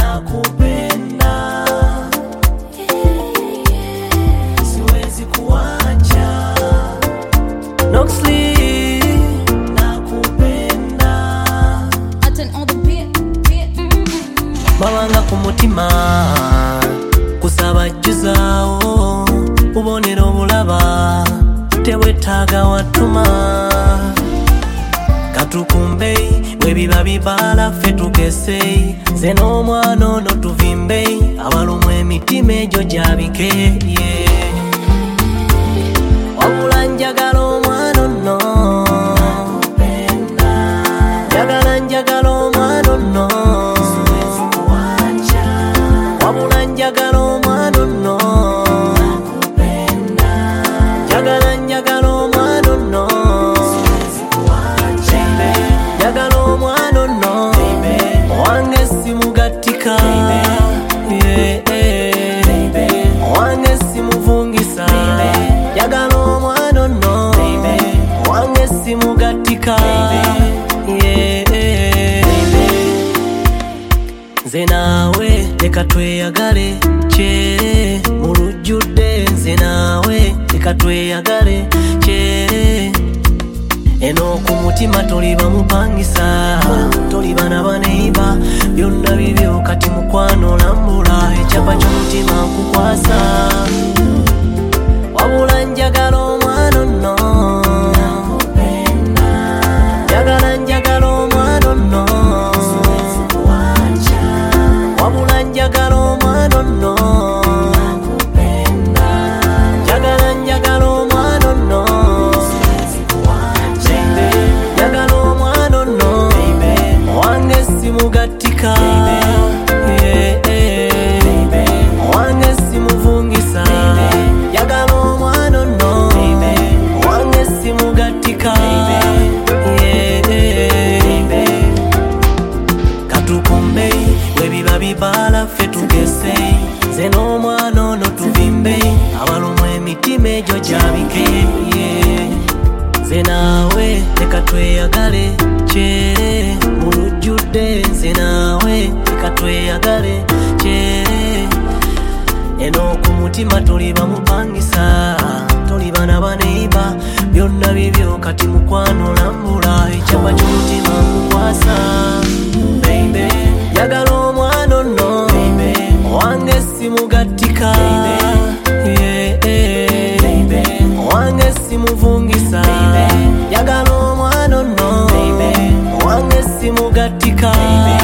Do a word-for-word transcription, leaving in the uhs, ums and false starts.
nakupenda, siwezi kuacha. Noxley, nakupenda. I turn on the beat, beat. Mawanga kumutima kusaba juzao ubonero bulaba tewetaga watuma katukumbe webiba bibala fetukese zeno mwana no tuvimbe abalumwe emitima ejo jabike yeah. Wabula njagala omwana no njagala njagala omwana no wabula njagala omwana no njagala njagala omwana no njagala omwana no owange simugatika owange simuvungisa njagala omwana no owange simugatika nze naawe leka tweyagale kyere mu lujjudde nze naawe leka tweyagale kyere eno ku mutima toliba mupangisa toliba nabaneiba byonna bibyo kati mukwano lambula ekyapa ky'omutima nkukwasa wabula njagala omwana nno njagala njagala omwana nno wabula njagala omwana nno njagala njagala omwana nno njagala omwana nno owange simugatika owange simuvungisa njagala omwana nno owange simugatika katukumbe webiba bibala fetugese nze n'omwana ono tuvimbe abalumwa emitima egyo gyabike nze naawe leka tweyagale kyere mu lujjudde nze naawe leka tweyagale kyere eno ku mutima toliba mupangisa toliba nabaneiba byonna bibyo kati mukwano lambula ekyapa ky'omutima nkukwasa baby njagala omwana nno owange simugatika owange simuvungisa njagala omwana nno owange simugatika